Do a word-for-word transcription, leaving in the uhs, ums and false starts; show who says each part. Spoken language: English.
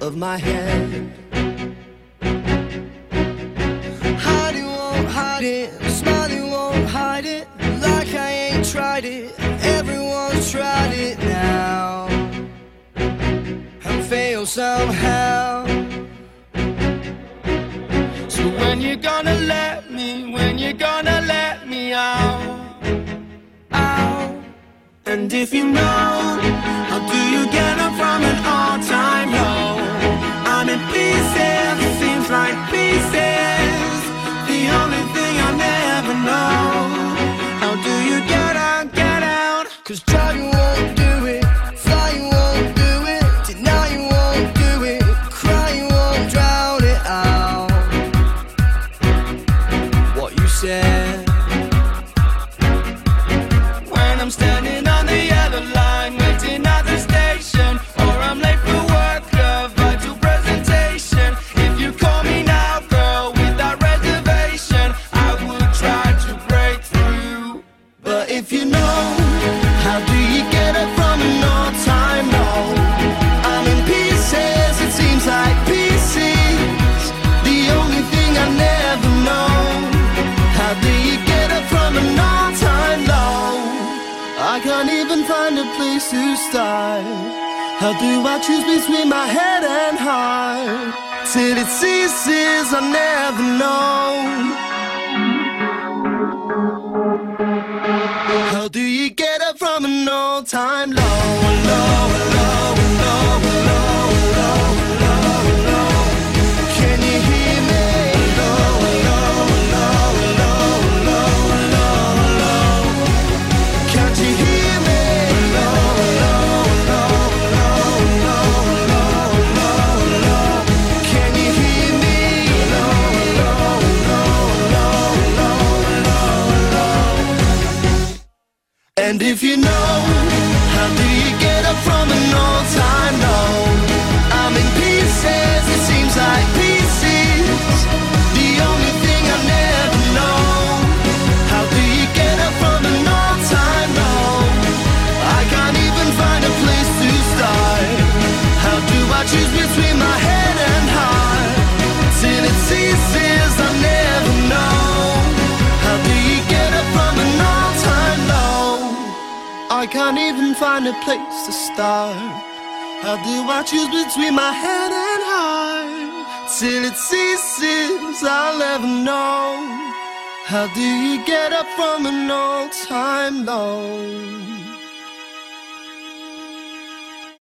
Speaker 1: of my head. Hiding won't hide it, smiling won't hide it, like I ain't tried it. Everyone's tried it now and failed somehow. So when you gonna let me, when you gonna let me out, out? And if you know, how do you get up from an all-time low? I'm in pieces, it seems like pieces, the only thing I never know. How do you get out, get out? Cause trying won't do it, flying won't do it, denying won't do it, crying won't drown it out. What you said. When I'm standing on the other line, waiting at the station, or I'm late for work, a vital presentation. If you call me now, girl, without reservation, I would try to break through. But if you know, how do you get up from an all-time low? I'm in pieces, it seems like pieces, the only thing I never know. How do you get up from an all-time low? I can't even find a place to start. How do I choose between my head and heart? Till it ceases, I never know. How do you get up from an all-time low? Low, low, low, low, low, low, low. Can you hear me? Low, low, low, low, low, low, low. Can't you hear me? Low, low, low, low, low, low, low, low. Can you hear me? Low, low, low, low, low, low, low. And if you know, how do you get up from an all-time low? I'm in pieces, it seems like pieces, the only thing I never know. How do you get up from an all-time low? I can't even find a place to start. How do I choose between my head and heart? Till it ceases, I never know. How do you get up from an all-time low? I can't even find a place to start. How do I choose between my head and heart? Till it ceases, I'll never know. How do you get up from an all-time low?